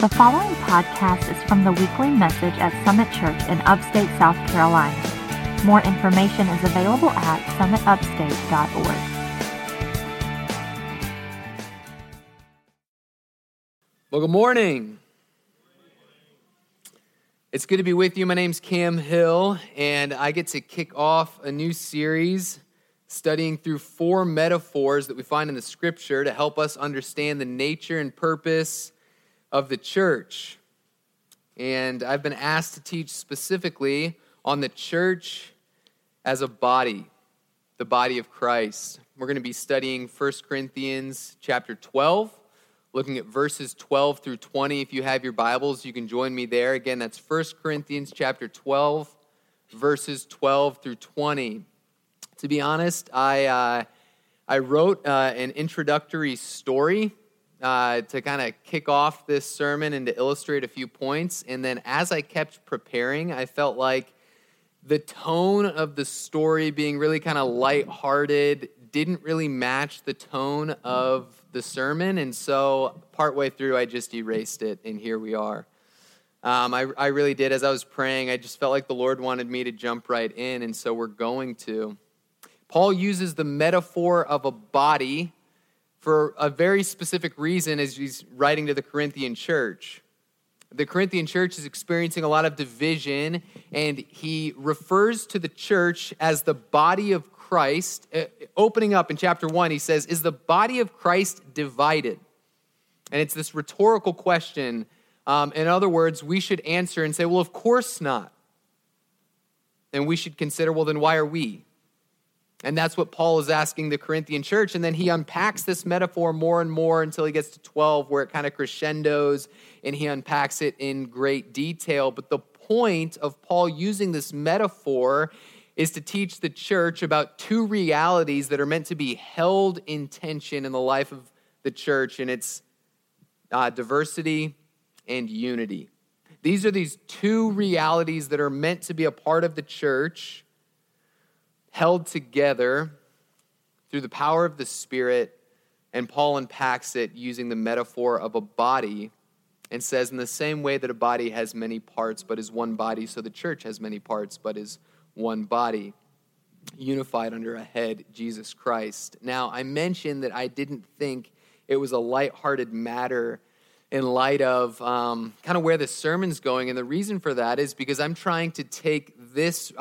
The following podcast is from the weekly message at Summit Church in upstate South Carolina. More information is available at summitupstate.org. Well, good morning. It's good to be with you. My name's Cam Hill, and I get to kick off a new series studying through 4 metaphors that we find in the Scripture to help us understand the nature and purpose of the church. And I've been asked to teach specifically on the church as a body, the body of Christ. We're going to be studying 1 Corinthians chapter 12, looking at verses 12 through 20. If you have your Bibles, you can join me there. Again, that's 1 Corinthians chapter 12, verses 12 through 20. To be honest, I wrote an introductory story to kind of kick off this sermon and to illustrate a few points. And then as I kept preparing, I felt like the tone of the story being really kind of lighthearted didn't really match the tone of the sermon. And so partway through, I just erased it, and here we are. I really did. As I was praying, I just felt like the Lord wanted me to jump right in, and so we're going to. Paul uses the metaphor of a body for a very specific reason as he's writing to the Corinthian church. The Corinthian church is experiencing a lot of division, and he refers to the church as the body of Christ. Opening up in chapter 1, he says, "Is the body of Christ divided?" And it's this rhetorical question. In other words, we should answer and say, well, of course not. And we should consider, well, then why are we? And that's what Paul is asking the Corinthian church. And then he unpacks this metaphor more and more until he gets to 12, where it kind of crescendos, and he unpacks it in great detail. But the point of Paul using this metaphor is to teach the church about 2 realities that are meant to be held in tension in the life of the church, and it's diversity and unity. These are these 2 realities that are meant to be a part of the church, held together through the power of the Spirit, and Paul unpacks it using the metaphor of a body and says, in the same way that a body has many parts but is one body, so the church has many parts but is one body, unified under a head, Jesus Christ. Now, I mentioned that I didn't think it was a lighthearted matter in light of kind of where the sermon's going, and the reason for that is because I'm trying to take this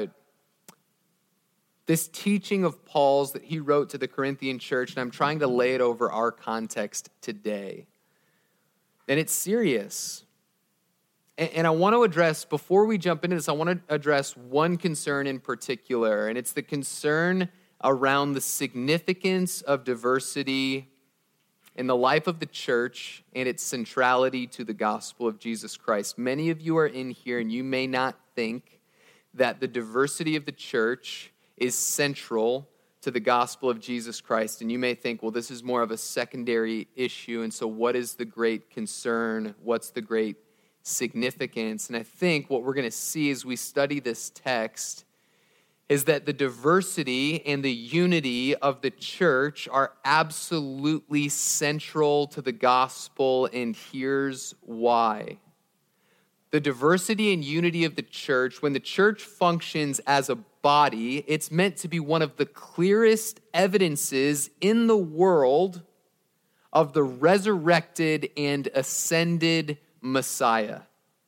teaching of Paul's that he wrote to the Corinthian church, and I'm trying to lay it over our context today. And it's serious. And I want to address, before we jump into this, I want to address one concern in particular, and it's the concern around the significance of diversity in the life of the church and its centrality to the gospel of Jesus Christ. Many of you are in here, and you may not think that the diversity of the church is central to the gospel of Jesus Christ. And you may think, well, this is more of a secondary issue, and so what is the great concern? What's the great significance? And I think what we're going to see as we study this text is that the diversity and the unity of the church are absolutely central to the gospel, and here's why. The diversity and unity of the church, when the church functions as a body, it's meant to be one of the clearest evidences in the world of the resurrected and ascended Messiah.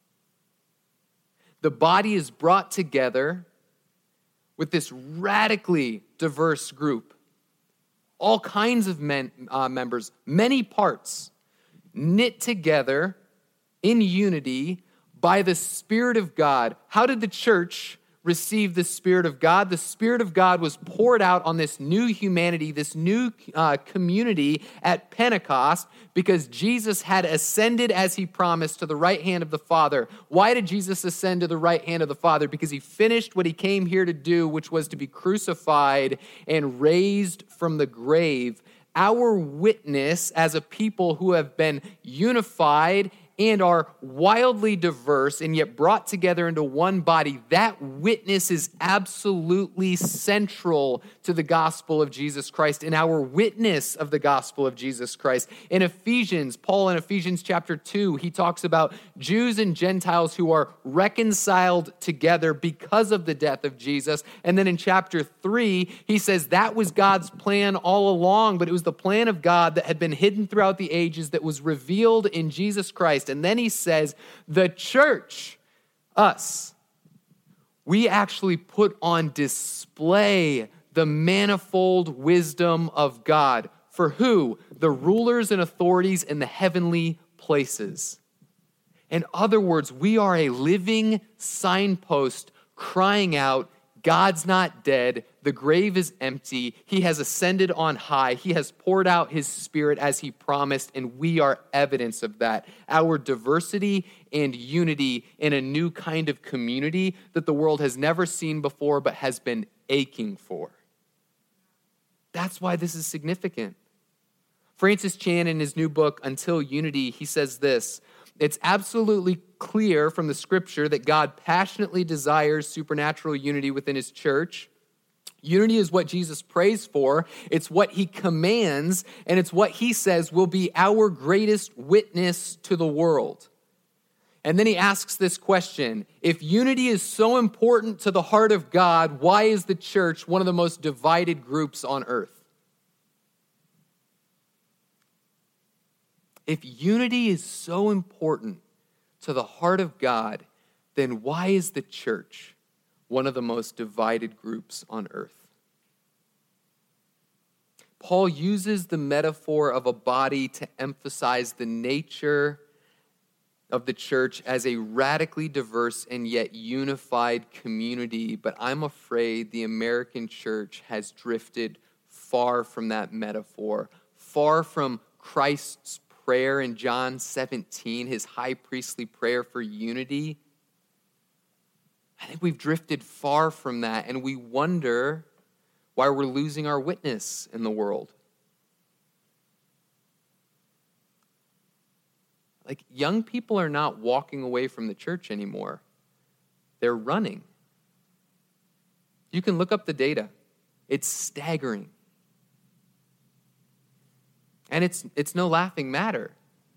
The body is brought together with this radically diverse group, all kinds of members, many parts, knit together in unity by the Spirit of God. How did the church receive the Spirit of God? The Spirit of God was poured out on this new humanity, this new community at Pentecost, because Jesus had ascended as he promised to the right hand of the Father. Why did Jesus ascend to the right hand of the Father? Because he finished what he came here to do, which was to be crucified and raised from the grave. Our witness as a people who have been unified and are wildly diverse and yet brought together into one body, that witness is absolutely central to the gospel of Jesus Christ and our witness of the gospel of Jesus Christ. In Ephesians, Paul in Ephesians chapter 2, he talks about Jews and Gentiles who are reconciled together because of the death of Jesus. And then in chapter 3, he says that was God's plan all along, but it was the plan of God that had been hidden throughout the ages that was revealed in Jesus Christ. And then he says, the church, us, we actually put on display the manifold wisdom of God. For who? The rulers and authorities in the heavenly places. In other words, we are a living signpost crying out, God's not dead. The grave is empty. He has ascended on high. He has poured out his Spirit as he promised, and we are evidence of that. Our diversity and unity in a new kind of community that the world has never seen before but has been aching for. That's why this is significant. Francis Chan, in his new book, Until Unity, he says this: it's absolutely clear from the scripture that God passionately desires supernatural unity within his church. Unity is what Jesus prays for. It's what he commands, and it's what he says will be our greatest witness to the world. And then he asks this question: if unity is so important to the heart of God, why is the church one of the most divided groups on earth? If unity is so important to the heart of God, then why is the church one of the most divided groups on earth? Paul uses the metaphor of a body to emphasize the nature of the church as a radically diverse and yet unified community, but I'm afraid the American church has drifted far from that metaphor, far from Christ's prayer in John 17, his high priestly prayer for unity. I think we've drifted far from that, and we wonder why we're losing our witness in the world. Like, young people are not walking away from the church anymore. They're running. You can look up the data. It's staggering. And it's no laughing matter.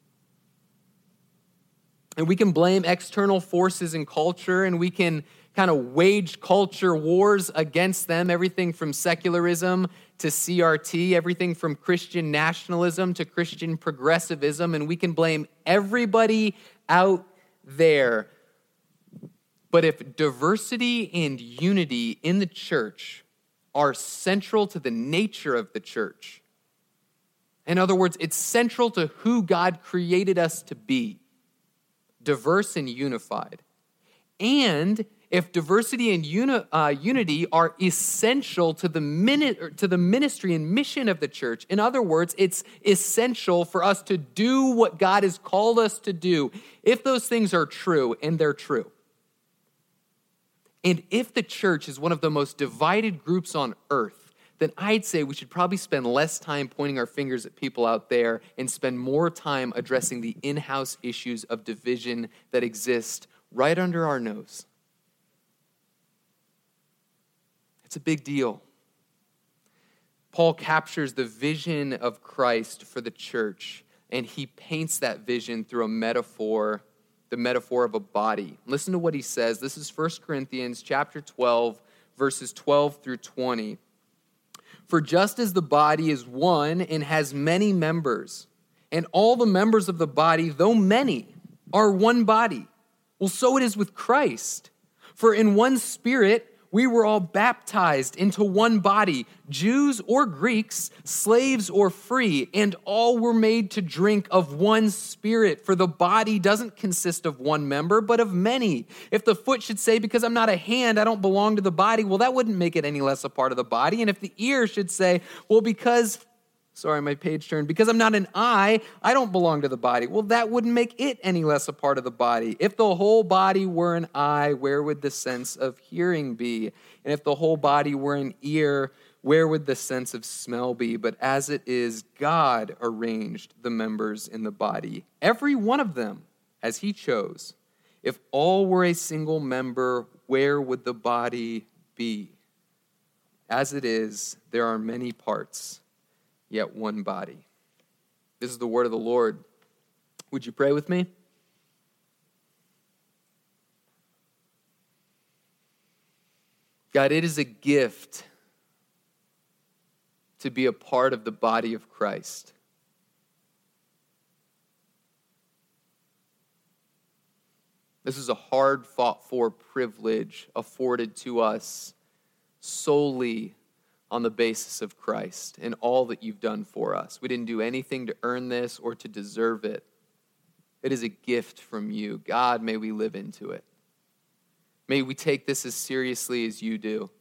And we can blame external forces in culture, and we can kind of wage culture wars against them, everything from secularism to CRT, everything from Christian nationalism to Christian progressivism, and we can blame everybody out there. But if diversity and unity in the church are central to the nature of the church, in other words, it's central to who God created us to be, diverse and unified. And if diversity and unity are essential to the ministry and mission of the church, in other words, it's essential for us to do what God has called us to do. If those things are true, and they're true, and if the church is one of the most divided groups on earth, then I'd say we should probably spend less time pointing our fingers at people out there and spend more time addressing the in-house issues of division that exist right under our nose. It's a big deal. Paul captures the vision of Christ for the church, and he paints that vision through a metaphor, the metaphor of a body. Listen to what he says. This is 1 Corinthians chapter 12, verses 12 through 20. For just as the body is one and has many members, and all the members of the body, though many, are one body, well, so it is with Christ. For in one Spirit we were all baptized into one body, Jews or Greeks, slaves or free, and all were made to drink of one Spirit. For the body doesn't consist of one member, but of many. If the foot should say, because I'm not a hand, I don't belong to the body, well, that wouldn't make it any less a part of the body. And if the ear should say, well, because I'm not an eye, I don't belong to the body. Well, that wouldn't make it any less a part of the body. If the whole body were an eye, where would the sense of hearing be? And if the whole body were an ear, where would the sense of smell be? But as it is, God arranged the members in the body, every one of them, as he chose. If all were a single member, where would the body be? As it is, there are many parts, yet one body. This is the word of the Lord. Would you pray with me? God, it is a gift to be a part of the body of Christ. This is a hard fought for privilege afforded to us solely on the basis of Christ and all that you've done for us. We didn't do anything to earn this or to deserve it. It is a gift from you. God, may we live into it. May we take this as seriously as you do.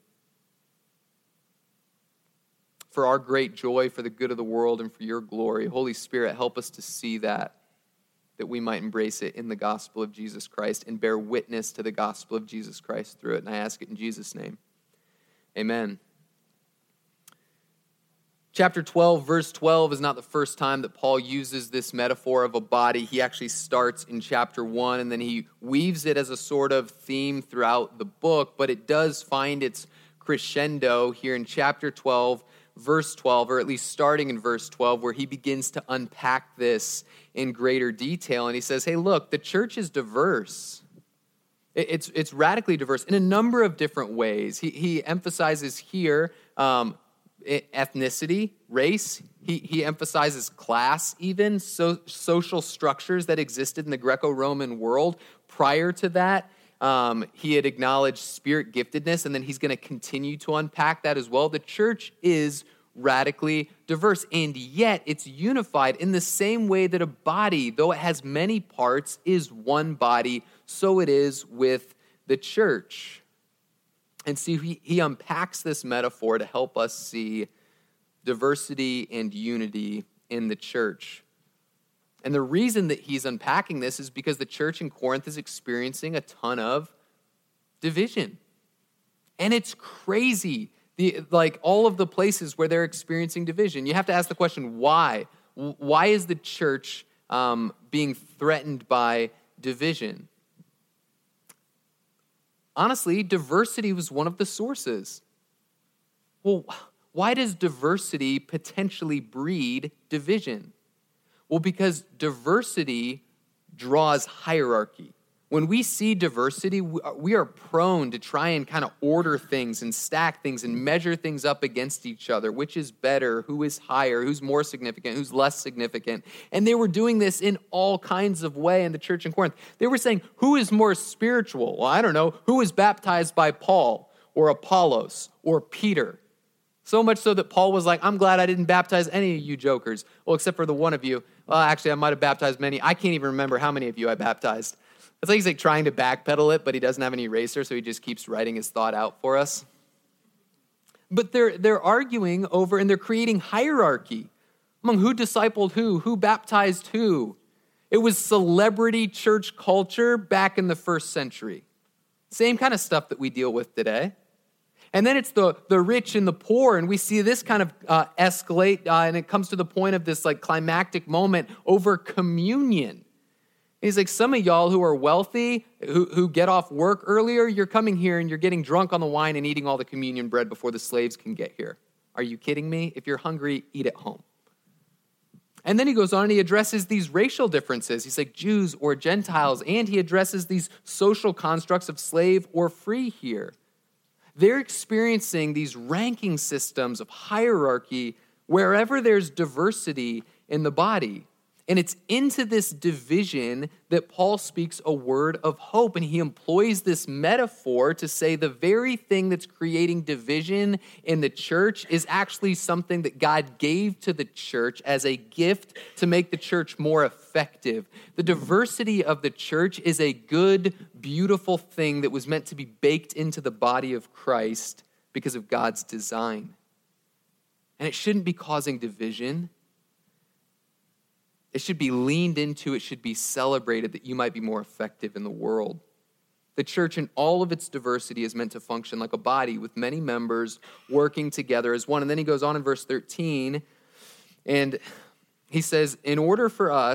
For our great joy, for the good of the world, and for your glory. Holy Spirit, help us to see that we might embrace it in the gospel of Jesus Christ and bear witness to the gospel of Jesus Christ through it. And I ask it in Jesus' name. Amen. Chapter 12, verse 12 is not the first time that Paul uses this metaphor of a body. He actually starts in chapter 1, and then he weaves it as a sort of theme throughout the book, but it does find its crescendo here in chapter 12, verse 12, or at least starting in verse 12, where he begins to unpack this in greater detail. And he says, hey, look, the church is diverse. It's radically diverse in a number of different ways. He emphasizes here ethnicity, race. He emphasizes class even, social structures that existed in the Greco-Roman world. Prior to that, he had acknowledged spirit giftedness, and then he's going to continue to unpack that as well. The church is radically diverse, and yet it's unified in the same way that a body, though it has many parts, is one body, so it is with the church. And see, he unpacks this metaphor to help us see diversity and unity in the church. And the reason that he's unpacking this is because the church in Corinth is experiencing a ton of division. And it's crazy, like all of the places where they're experiencing division. You have to ask the question, why? Why is the church being threatened by division? Honestly, diversity was one of the sources. Well, why does diversity potentially breed division? Well, because diversity draws hierarchy. When we see diversity, we are prone to try and kind of order things and stack things and measure things up against each other. Which is better? Who is higher? Who's more significant? Who's less significant? And they were doing this in all kinds of way in the church in Corinth. They were saying, who is more spiritual? Well, I don't know. Who was baptized by Paul or Apollos or Peter? So much so that Paul was like, I'm glad I didn't baptize any of you jokers. Well, except for the one of you. Well, actually, I might have baptized many. I can't even remember how many of you I baptized. It's like he's like trying to backpedal it, but he doesn't have any eraser, so he just keeps writing his thought out for us. But they're arguing over, and they're creating hierarchy among who discipled who baptized who. It was celebrity church culture back in the first century. Same kind of stuff that we deal with today. And then it's the rich and the poor, and we see this kind of escalate, and it comes to the point of this like climactic moment over communion. He's like, some of y'all who are wealthy, who get off work earlier, you're coming here and you're getting drunk on the wine and eating all the communion bread before the slaves can get here. Are you kidding me? If you're hungry, eat at home. And then he goes on and he addresses these racial differences. He's like, Jews or Gentiles, and he addresses these social constructs of slave or free here. They're experiencing these ranking systems of hierarchy wherever there's diversity in the body. And it's into this division that Paul speaks a word of hope. And he employs this metaphor to say the very thing that's creating division in the church is actually something that God gave to the church as a gift to make the church more effective. The diversity of the church is a good, beautiful thing that was meant to be baked into the body of Christ because of God's design. And it shouldn't be causing division. It should be leaned into, it should be celebrated that you might be more effective in the world. The church in all of its diversity is meant to function like a body with many members working together as one. And then he goes on in verse 13, and he says, in order for us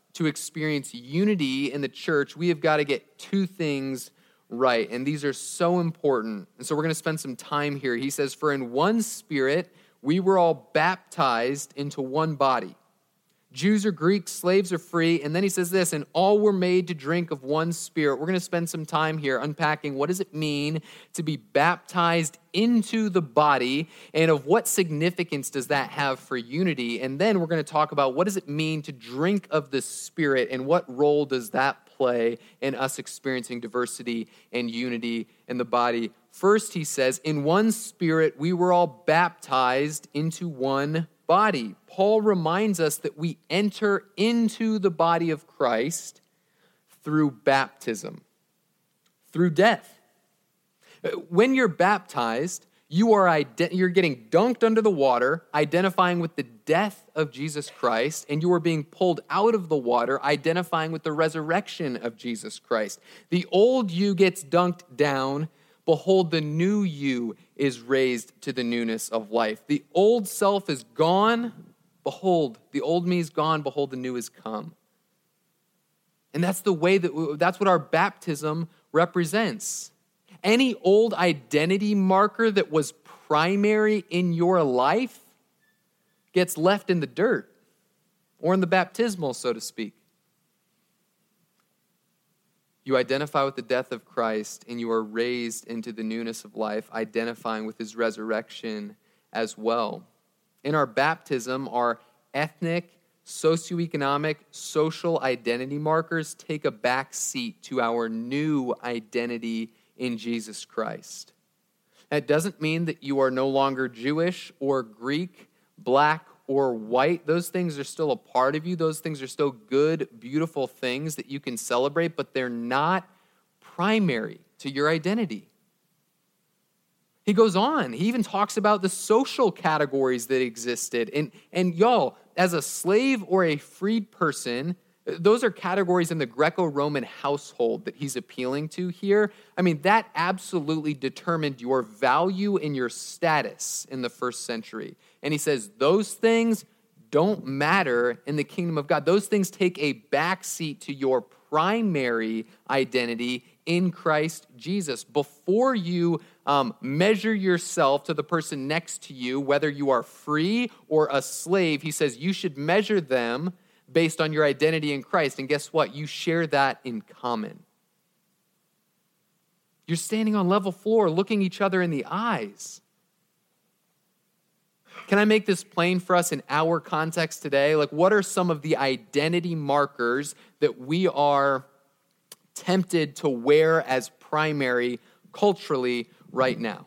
to experience unity in the church, we have got to get two things right. And these are so important. And so we're going to spend some time here. He says, "For in one Spirit we were all baptized into one body. Jews or Greeks, slaves or free." And then he says this, "And all were made to drink of one Spirit." We're going to spend some time here unpacking what does it mean to be baptized into the body, and of what significance does that have for unity. And then we're going to talk about what does it mean to drink of the Spirit, and what role does that play in us experiencing diversity and unity in the body. First, he says, in one Spirit we were all baptized into one body. Paul reminds us that we enter into the body of Christ through baptism, through death. When you're baptized, you're getting dunked under the water, identifying with the death of Jesus Christ, and you are being pulled out of the water, identifying with the resurrection of Jesus Christ. The old you gets dunked down. Behold, the new you is raised to the newness of life. The old self is gone. Behold, the old me is gone. Behold, the new is come. And that's the way that's what our baptism represents. Any old identity marker that was primary in your life gets left in the dirt or in the baptismal, so to speak. You identify with the death of Christ, and you are raised into the newness of life, identifying with his resurrection as well. In our baptism, our ethnic, socioeconomic, social identity markers take a back seat to our new identity in Jesus Christ. That doesn't mean that you are no longer Jewish or Greek, black or white. Those things are still a part of you. Those things are still good, beautiful things that you can celebrate, but they're not primary to your identity. He goes on. He even talks about the social categories that existed. And y'all, as a slave or a freed person, those are categories in the Greco-Roman household that he's appealing to here. I mean, that absolutely determined your value and your status in the first century. And he says those things don't matter in the kingdom of God. Those things take a backseat to your primary identity in Christ Jesus. Before you measure yourself to the person next to you, whether you are free or a slave, he says you should measure them based on your identity in Christ. And guess what? You share that in common. You're standing on level floor, looking each other in the eyes. Can I make this plain for us in our context today? Like, what are some of the identity markers that we are tempted to wear as primary culturally right now?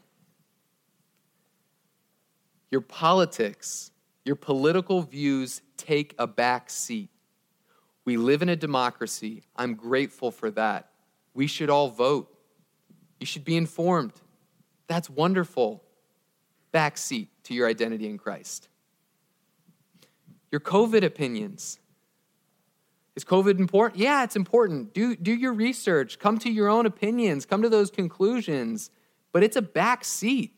Your politics, your political views take a back seat. We live in a democracy. I'm grateful for that. We should all vote. You should be informed. That's wonderful. Back seat to your identity in Christ. Your COVID opinions. Is COVID important? Yeah, it's important. Do your research. Come to your own opinions. Come to those conclusions. But it's a back seat.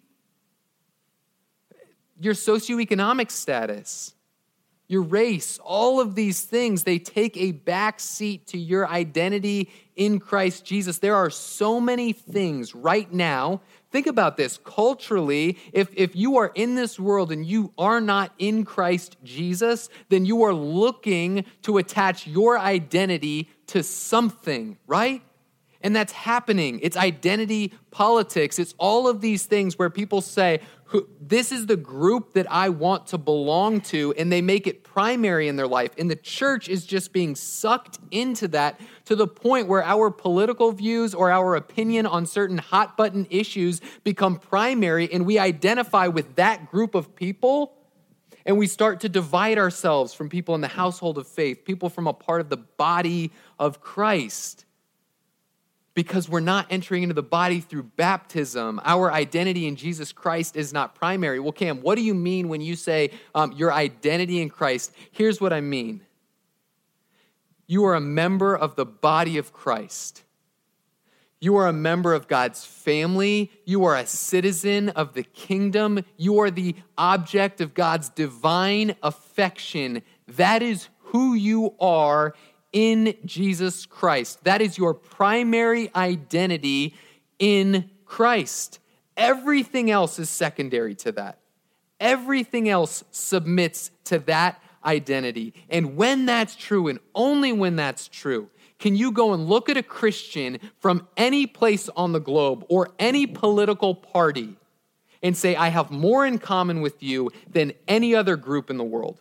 Your socioeconomic status, your race, all of these things, they take a back seat to your identity in Christ Jesus. There are so many things right now. Think about this. Culturally, if you are in this world and you are not in Christ Jesus, then you are looking to attach your identity to something, right? And that's happening. It's identity politics. It's all of these things where people say, this is the group that I want to belong to, and they make it primary in their life. And the church is just being sucked into that to the point where our political views or our opinion on certain hot button issues become primary, and we identify with that group of people, and we start to divide ourselves from people in the household of faith, people from a part of the body of Christ. Because we're not entering into the body through baptism. Our identity in Jesus Christ is not primary. Well, Cam, what do you mean when you say your identity in Christ? Here's what I mean. You are a member of the body of Christ. You are a member of God's family. You are a citizen of the kingdom. You are the object of God's divine affection. That is who you are in Jesus Christ. That is your primary identity in Christ. Everything else is secondary to that. Everything else submits to that identity. And when that's true, and only when that's true, can you go and look at a Christian from any place on the globe or any political party and say, I have more in common with you than any other group in the world?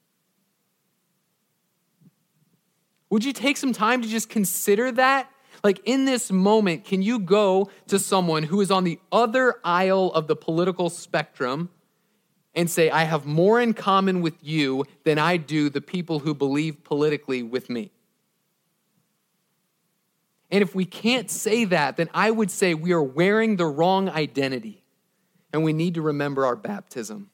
Would you take some time to just consider that? Like in this moment, can you go to someone who is on the other aisle of the political spectrum and say, I have more in common with you than I do the people who believe politically with me? And if we can't say that, then I would say we are wearing the wrong identity, and we need to remember our baptism.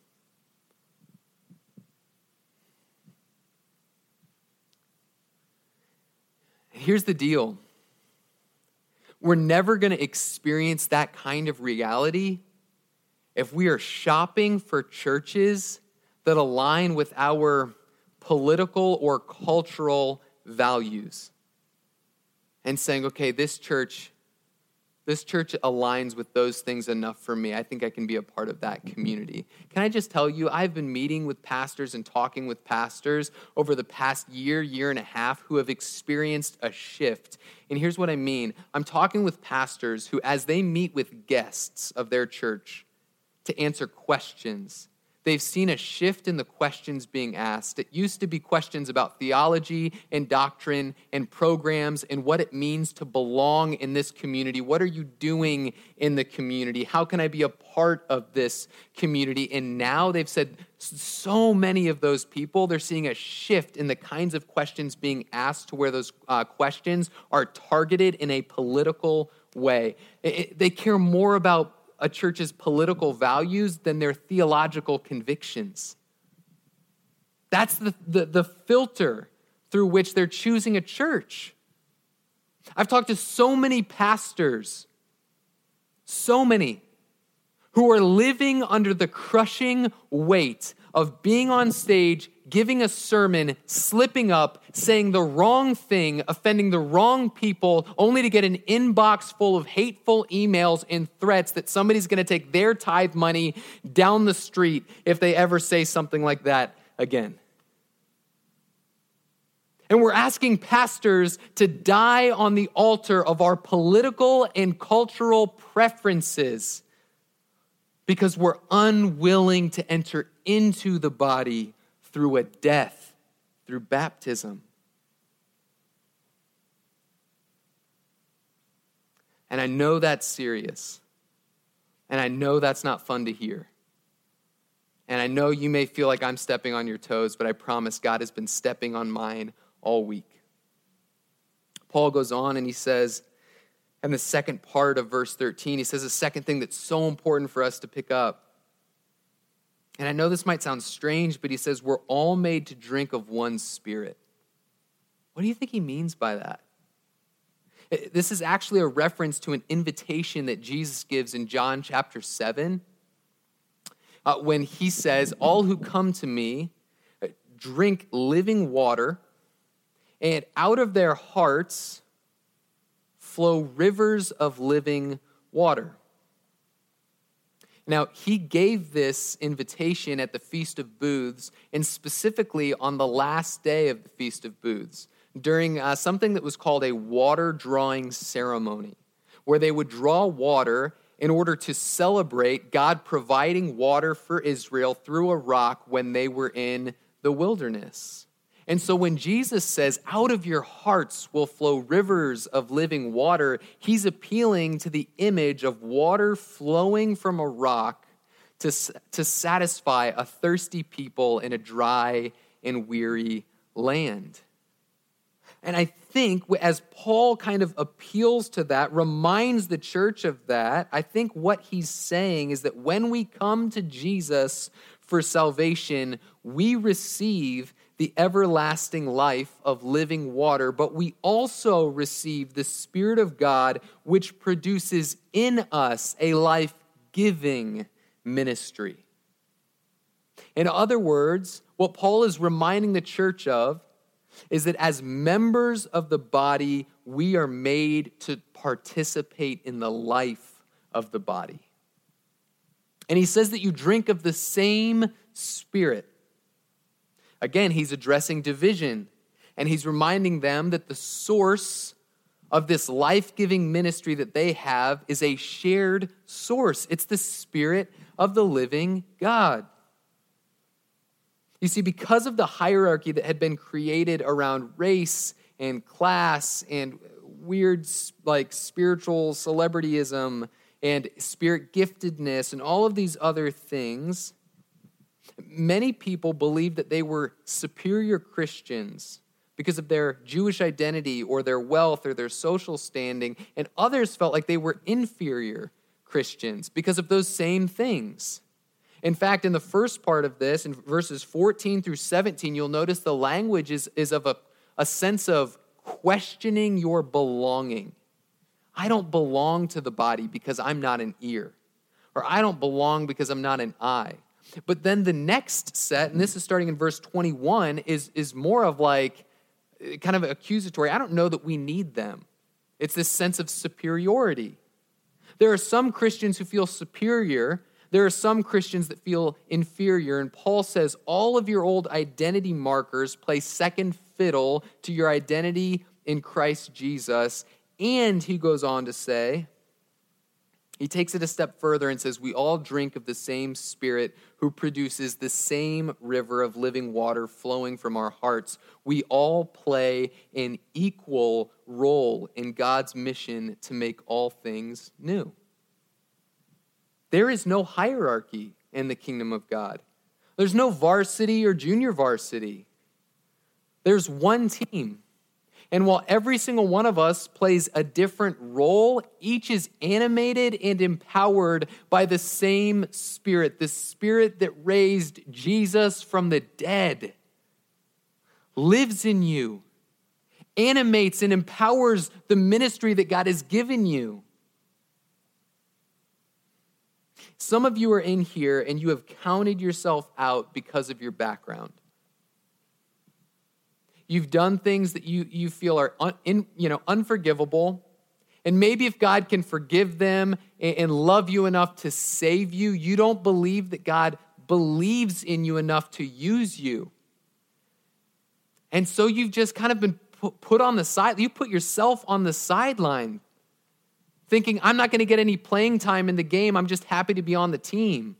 Here's the deal. We're never going to experience that kind of reality if we are shopping for churches that align with our political or cultural values and saying, okay, this church aligns with those things enough for me. I think I can be a part of that community. Can I just tell you, I've been meeting with pastors and talking with pastors over the past year and a half who have experienced a shift. And here's what I mean. I'm talking with pastors who, as they meet with guests of their church to answer questions, they've seen a shift in the questions being asked. It used to be questions about theology and doctrine and programs and what it means to belong in this community. What are you doing in the community? How can I be a part of this community? And now they've said so many of those people, they're seeing a shift in the kinds of questions being asked to where those questions are targeted in a political way. They care more about a church's political values than their theological convictions. That's the filter through which they're choosing a church. I've talked to so many pastors, so many, who are living under the crushing weight of being on stage, giving a sermon, slipping up, saying the wrong thing, offending the wrong people, only to get an inbox full of hateful emails and threats that somebody's going to take their tithe money down the street if they ever say something like that again. And we're asking pastors to die on the altar of our political and cultural preferences because we're unwilling to enter into the body through a death, through baptism. And I know that's serious. And I know that's not fun to hear. And I know you may feel like I'm stepping on your toes, but I promise God has been stepping on mine all week. Paul goes on and he says, in the second part of verse 13, he says a second thing that's so important for us to pick up. And I know this might sound strange, but he says, we're all made to drink of one spirit. What do you think he means by that? This is actually a reference to an invitation that Jesus gives in John chapter 7, when he says, all who come to me drink living water, and out of their hearts flow rivers of living water. Now, he gave this invitation at the Feast of Booths, and specifically on the last day of the Feast of Booths, during something that was called a water drawing ceremony, where they would draw water in order to celebrate God providing water for Israel through a rock when they were in the wilderness. And so when Jesus says, out of your hearts will flow rivers of living water, he's appealing to the image of water flowing from a rock to satisfy a thirsty people in a dry and weary land. And I think as Paul kind of appeals to that, reminds the church of that, I think what he's saying is that when we come to Jesus for salvation, we receive the everlasting life of living water, but we also receive the Spirit of God, which produces in us a life-giving ministry. In other words, what Paul is reminding the church of is that as members of the body, we are made to participate in the life of the body. And he says that you drink of the same Spirit. Again, he's addressing division, and he's reminding them that the source of this life-giving ministry that they have is a shared source. It's the Spirit of the living God. You see, because of the hierarchy that had been created around race and class and weird like spiritual celebrityism and spirit giftedness and all of these other things, many people believed that they were superior Christians because of their Jewish identity or their wealth or their social standing, and others felt like they were inferior Christians because of those same things. In fact, in the first part of this, in verses 14 through 17, you'll notice the language is of a sense of questioning your belonging. I don't belong to the body because I'm not an ear, or I don't belong because I'm not an eye. But then the next set, and this is starting in verse 21, is more of like kind of accusatory. I don't know that we need them. It's this sense of superiority. There are some Christians who feel superior. There are some Christians that feel inferior. And Paul says all of your old identity markers play second fiddle to your identity in Christ Jesus. And he goes on to say, he takes it a step further and says, we all drink of the same Spirit who produces the same river of living water flowing from our hearts. We all play an equal role in God's mission to make all things new. There is no hierarchy in the kingdom of God. There's no varsity or junior varsity. There's one team. And while every single one of us plays a different role, each is animated and empowered by the same Spirit, the Spirit that raised Jesus from the dead, lives in you, animates and empowers the ministry that God has given you. Some of you are in here and you have counted yourself out because of your background. You've done things that you feel are unforgivable. And maybe if God can forgive them and love you enough to save you, you don't believe that God believes in you enough to use you. And so you've just kind of been put on the side. You put yourself on the sideline, thinking, I'm not going to get any playing time in the game. I'm just happy to be on the team.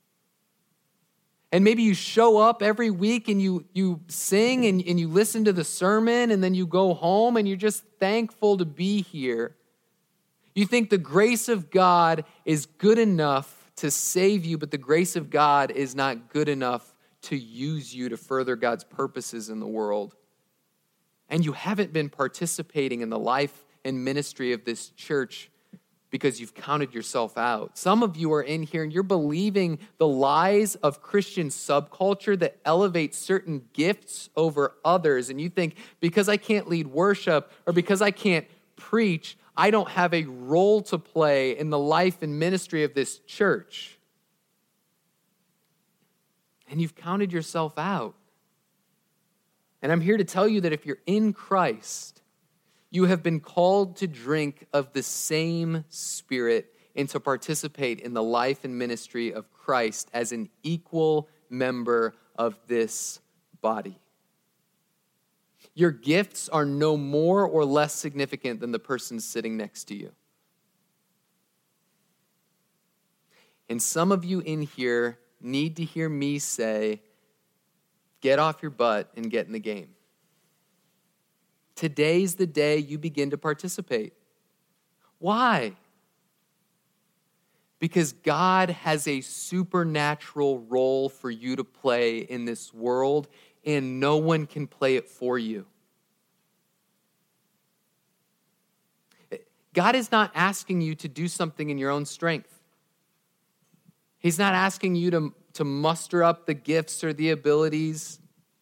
And maybe you show up every week and you sing and you listen to the sermon and then you go home and you're just thankful to be here. You think the grace of God is good enough to save you, but the grace of God is not good enough to use you to further God's purposes in the world. And you haven't been participating in the life and ministry of this church because you've counted yourself out. Some of you are in here and you're believing the lies of Christian subculture that elevate certain gifts over others. And you think, because I can't lead worship or because I can't preach, I don't have a role to play in the life and ministry of this church. And you've counted yourself out. And I'm here to tell you that if you're in Christ, you have been called to drink of the same Spirit and to participate in the life and ministry of Christ as an equal member of this body. Your gifts are no more or less significant than the person sitting next to you. And some of you in here need to hear me say, get off your butt and get in the game. Today's the day you begin to participate. Why? Because God has a supernatural role for you to play in this world, and no one can play it for you. God is not asking you to do something in your own strength. He's not asking you to muster up the gifts or the abilities.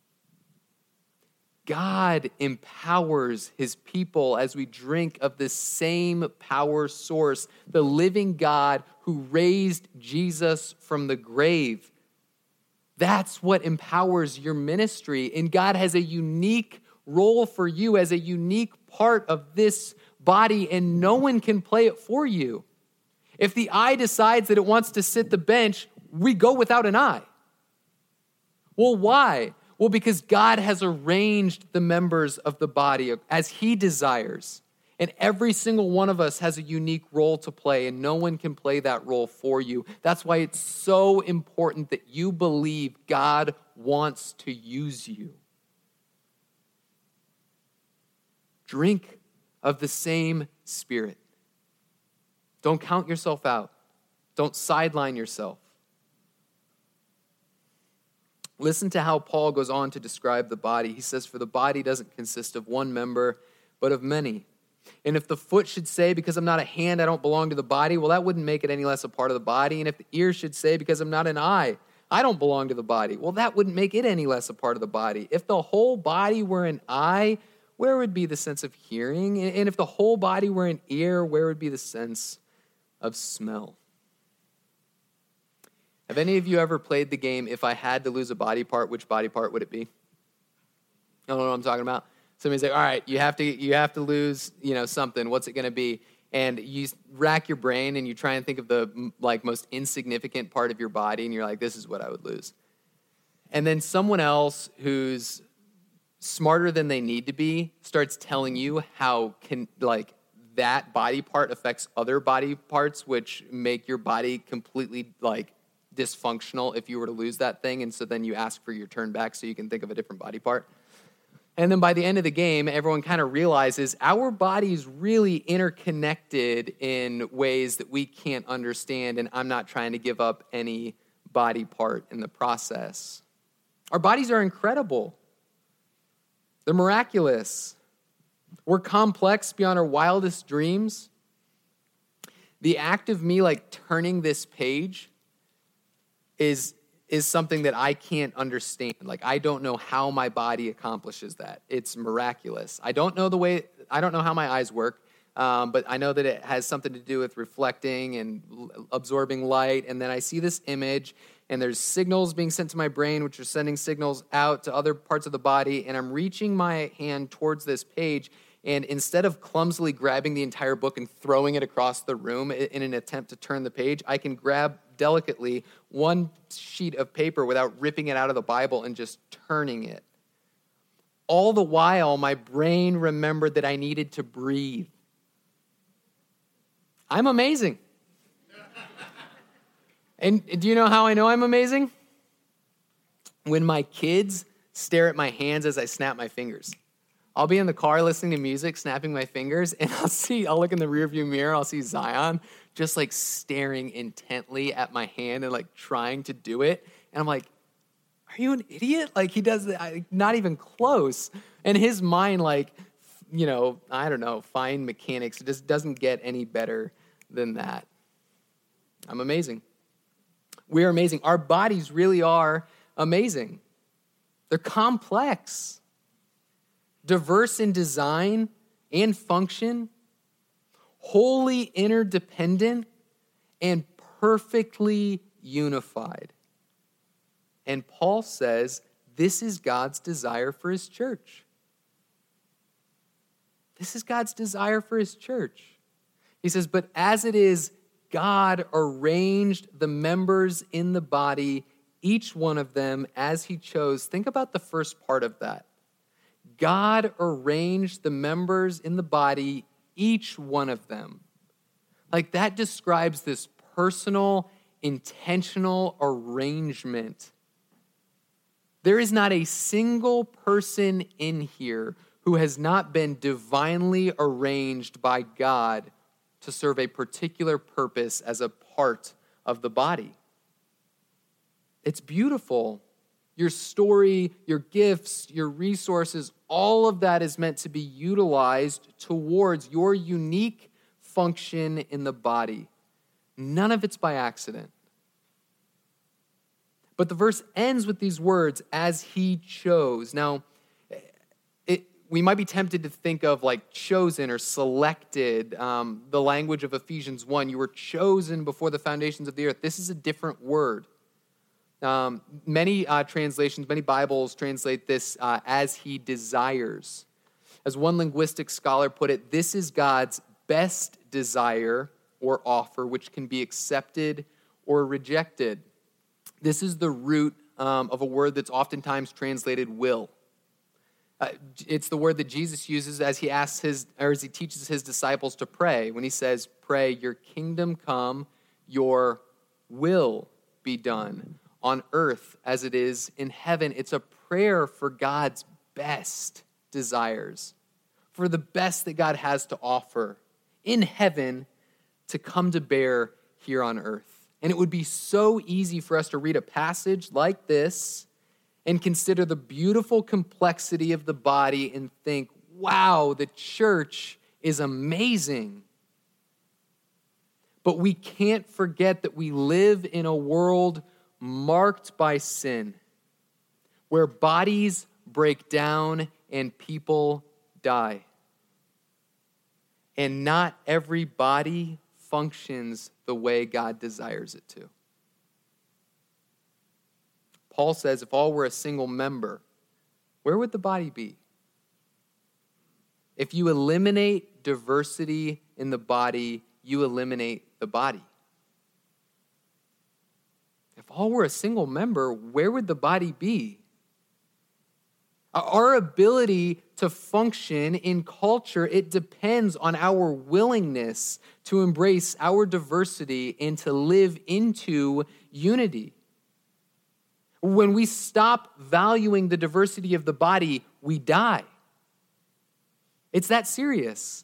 God empowers his people as we drink of the same power source, the living God who raised Jesus from the grave. That's what empowers your ministry. And God has a unique role for you as a unique part of this body, and no one can play it for you. If the eye decides that it wants to sit the bench, we go without an eye. Well, why? Well, because God has arranged the members of the body as he desires. And every single one of us has a unique role to play, and no one can play that role for you. That's why it's so important that you believe God wants to use you. Drink of the same Spirit. Don't count yourself out. Don't sideline yourself. Listen to how Paul goes on to describe the body. He says, "For the body doesn't consist of one member, but of many. And if the foot should say, because I'm not a hand, I don't belong to the body, well, that wouldn't make it any less a part of the body. And if the ear should say, because I'm not an eye, I don't belong to the body, well, that wouldn't make it any less a part of the body. If the whole body were an eye, where would be the sense of hearing? And if the whole body were an ear, where would be the sense of smell?" Have any of you ever played the game, if I had to lose a body part, which body part would it be? You know what I'm talking about? Somebody's like, all right, you have to lose, something. What's it going to be? And you rack your brain and you try and think of the most insignificant part of your body, and you're like, this is what I would lose. And then someone else who's smarter than they need to be starts telling you how that body part affects other body parts, which make your body completely dysfunctional if you were to lose that thing. And so then you ask for your turn back so you can think of a different body part. And then by the end of the game, everyone kind of realizes our body's really interconnected in ways that we can't understand, and I'm not trying to give up any body part in the process. Our bodies are incredible. They're miraculous. We're complex beyond our wildest dreams. The act of me turning this page is something that I can't understand. I don't know how my body accomplishes that. It's miraculous. I don't know how my eyes work, but I know that it has something to do with reflecting and absorbing light. And then I see this image, and there's signals being sent to my brain, which are sending signals out to other parts of the body. And I'm reaching my hand towards this page, and instead of clumsily grabbing the entire book and throwing it across the room in an attempt to turn the page, I can grab delicately one sheet of paper without ripping it out of the Bible and just turning it. All the while, my brain remembered that I needed to breathe. I'm amazing. And do you know how I know I'm amazing? When my kids stare at my hands as I snap my fingers. I'll be in the car listening to music, snapping my fingers, and I'll look in the rearview mirror, I'll see Zion just staring intently at my hand and trying to do it. And I'm like, are you an idiot? He does it, not even close. And his mind, I don't know, fine mechanics, it just doesn't get any better than that. I'm amazing. We're amazing. Our bodies really are amazing. They're complex. Diverse in design and function, wholly interdependent, and perfectly unified. And Paul says this is God's desire for his church. This is God's desire for his church. He says, but as it is, God arranged the members in the body, each one of them as he chose. Think about the first part of that. God arranged the members in the body, each one of them. That describes this personal, intentional arrangement. There is not a single person in here who has not been divinely arranged by God to serve a particular purpose as a part of the body. It's beautiful. Your story, your gifts, your resources, all of that is meant to be utilized towards your unique function in the body. None of it's by accident. But the verse ends with these words, as he chose. Now, we might be tempted to think of chosen or selected, the language of Ephesians 1. You were chosen before the foundations of the earth. This is a different word. Many translations, many Bibles translate this as he desires. As one linguistic scholar put it, this is God's best desire or offer, which can be accepted or rejected. This is the root of a word that's oftentimes translated will. It's the word that Jesus uses as he teaches his disciples to pray. When he says, "Pray, your kingdom come, your will be done on earth as it is in heaven." It's a prayer for God's best desires, for the best that God has to offer in heaven to come to bear here on earth. And it would be so easy for us to read a passage like this and consider the beautiful complexity of the body and think, wow, the church is amazing. But we can't forget that we live in a world marked by sin, where bodies break down and people die. And not every body functions the way God desires it to. Paul says if all were a single member, where would the body be? If you eliminate diversity in the body, you eliminate the body. If all were a single member, where would the body be? Our ability to function in culture, it depends on our willingness to embrace our diversity and to live into unity. When we stop valuing the diversity of the body, we die. It's that serious.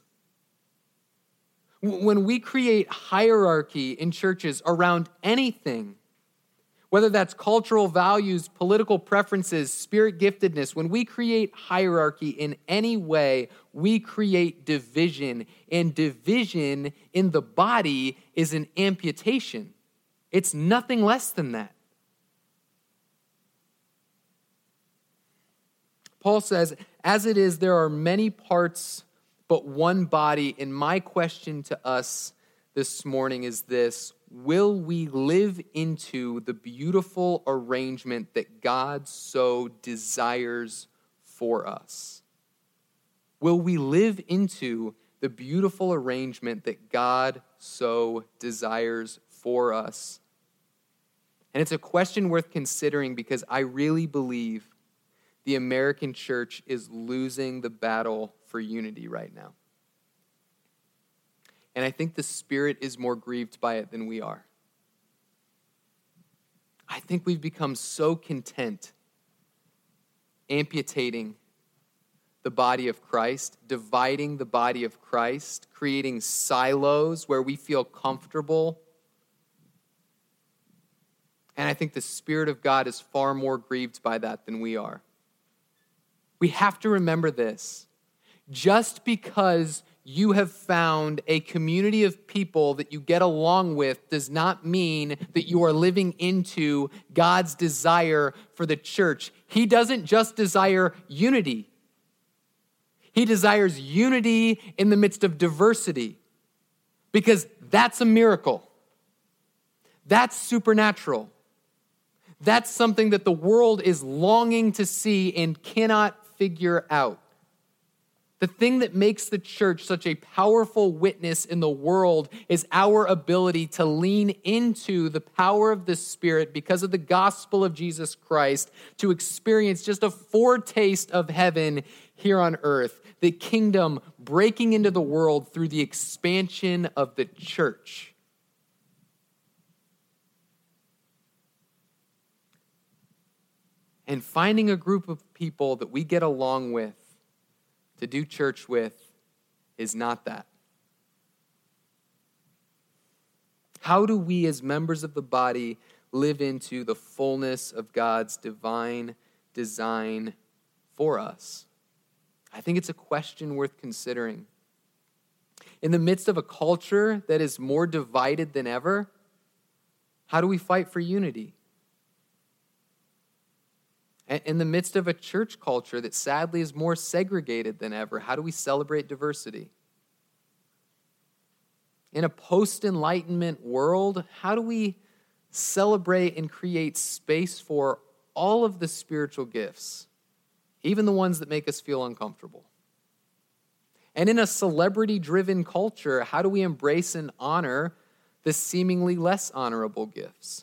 When we create hierarchy in churches around anything, whether that's cultural values, political preferences, spirit giftedness, when we create hierarchy in any way, we create division. And division in the body is an amputation. It's nothing less than that. Paul says, as it is, there are many parts, but one body. And my question to us this morning is this: will we live into the beautiful arrangement that God so desires for us? Will we live into the beautiful arrangement that God so desires for us? And it's a question worth considering because I really believe the American church is losing the battle for unity right now. And I think the Spirit is more grieved by it than we are. I think we've become so content amputating the body of Christ, dividing the body of Christ, creating silos where we feel comfortable. And I think the Spirit of God is far more grieved by that than we are. We have to remember this. Just because you have found a community of people that you get along with does not mean that you are living into God's desire for the church. He doesn't just desire unity. He desires unity in the midst of diversity, because that's a miracle. That's supernatural. That's something that the world is longing to see and cannot figure out. The thing that makes the church such a powerful witness in the world is our ability to lean into the power of the Spirit because of the gospel of Jesus Christ, to experience just a foretaste of heaven here on earth, the kingdom breaking into the world through the expansion of the church. And finding a group of people that we get along with to do church with is not that. How do we as members of the body live into the fullness of God's divine design for us? I think it's a question worth considering. In the midst of a culture that is more divided than ever, how do we fight for unity? In the midst of a church culture that sadly is more segregated than ever, how do we celebrate diversity? In a post-Enlightenment world, how do we celebrate and create space for all of the spiritual gifts, even the ones that make us feel uncomfortable? And in a celebrity-driven culture, how do we embrace and honor the seemingly less honorable gifts?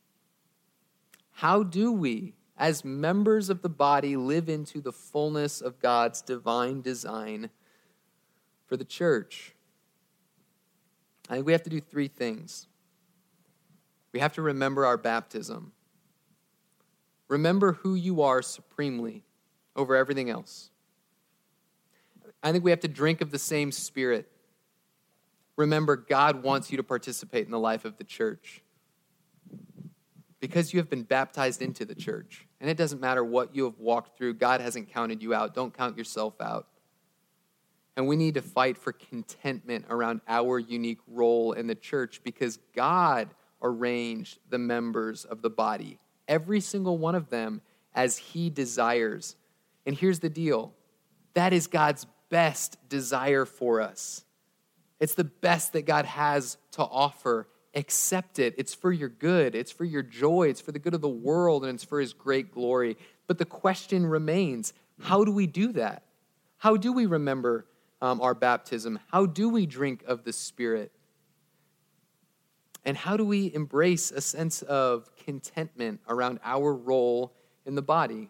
How do we, as members of the body, live into the fullness of God's divine design for the church? I think we have to do three things. We have to remember our baptism. Remember who you are supremely over everything else. I think we have to drink of the same Spirit. Remember, God wants you to participate in the life of the church because you have been baptized into the church. And it doesn't matter what you have walked through. God hasn't counted you out. Don't count yourself out. And we need to fight for contentment around our unique role in the church because God arranged the members of the body, every single one of them, as He desires. And here's the deal. That is God's best desire for us. It's the best that God has to offer. Accept it. It's for your good. It's for your joy. It's for the good of the world, and it's for His great glory. But the question remains, how do we do that? How do we remember our baptism? How do we drink of the Spirit? And how do we embrace a sense of contentment around our role in the body?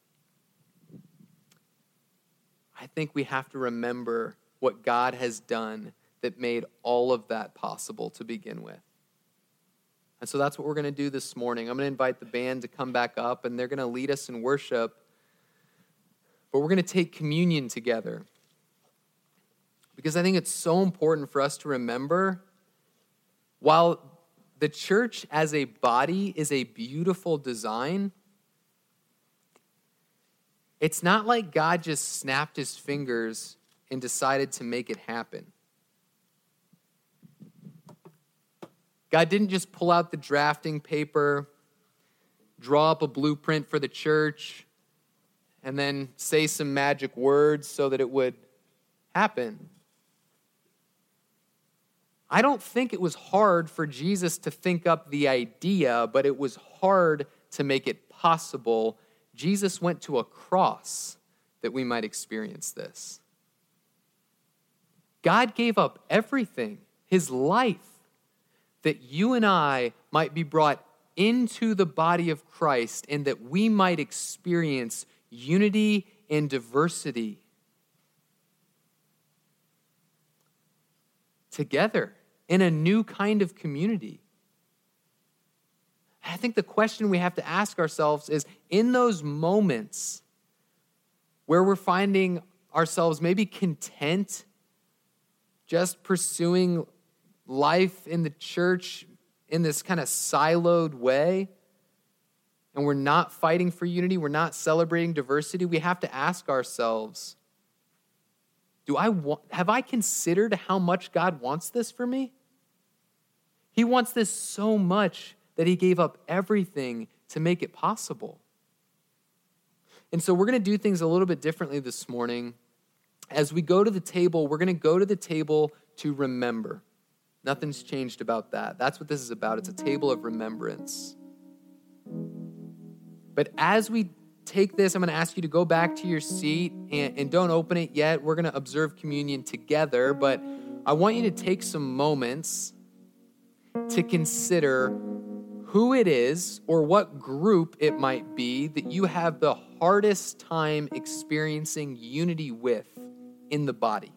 I think we have to remember what God has done that made all of that possible to begin with. And so that's what we're going to do this morning. I'm going to invite the band to come back up, and they're going to lead us in worship. But we're going to take communion together. Because I think it's so important for us to remember, while the church as a body is a beautiful design, it's not like God just snapped His fingers and decided to make it happen. God didn't just pull out the drafting paper, draw up a blueprint for the church, and then say some magic words so that it would happen. I don't think it was hard for Jesus to think up the idea, but it was hard to make it possible. Jesus went to a cross that we might experience this. God gave up everything, His life, that you and I might be brought into the body of Christ and that we might experience unity and diversity together in a new kind of community. I think the question we have to ask ourselves is, in those moments where we're finding ourselves maybe content just pursuing life in the church in this kind of siloed way, and we're not fighting for unity, we're not celebrating diversity, we have to ask ourselves, have I considered how much God wants this for me? He wants this so much that He gave up everything to make it possible. And so we're going to do things a little bit differently this morning. As we go to the table, we're going to go to the table to remember. Nothing's changed about that. That's what this is about. It's a table of remembrance. But as we take this, I'm going to ask you to go back to your seat and don't open it yet. We're going to observe communion together, but I want you to take some moments to consider who it is or what group it might be that you have the hardest time experiencing unity with in the body.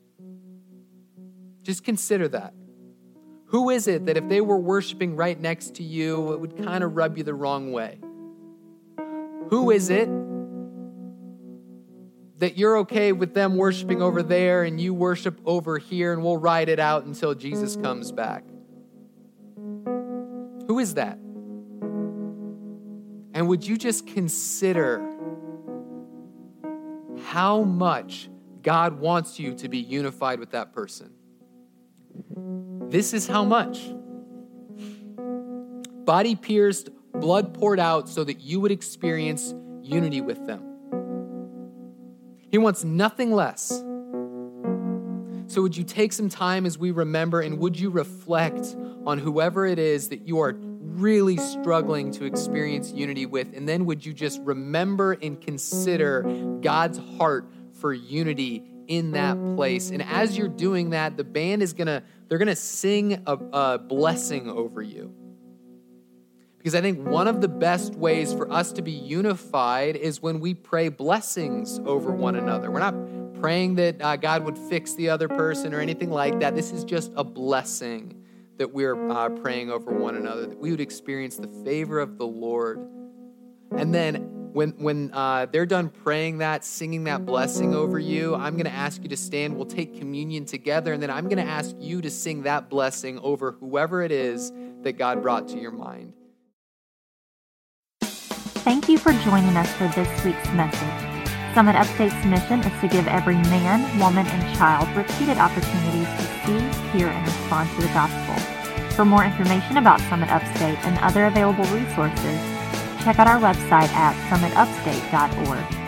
Just consider that. Who is it that if they were worshiping right next to you, it would kind of rub you the wrong way? Who is it that you're okay with them worshiping over there and you worship over here and we'll ride it out until Jesus comes back? Who is that? And would you just consider how much God wants you to be unified with that person? This is how much. Body pierced, blood poured out so that you would experience unity with them. He wants nothing less. So would you take some time as we remember, and would you reflect on whoever it is that you are really struggling to experience unity with? And then would you just remember and consider God's heart for unity in that place? And as you're doing that, the band is they're gonna sing a blessing over you. Because I think one of the best ways for us to be unified is when we pray blessings over one another. We're not praying that God would fix the other person or anything like that. This is just a blessing that we're praying over one another, that we would experience the favor of the Lord. And then when they're done praying that, singing that blessing over you, I'm going to ask you to stand. We'll take communion together, and then I'm going to ask you to sing that blessing over whoever it is that God brought to your mind. Thank you for joining us for this week's message. Summit Upstate's mission is to give every man, woman, and child repeated opportunities to see, hear, and respond to the gospel. For more information about Summit Upstate and other available resources, check out our website at summitupstate.org.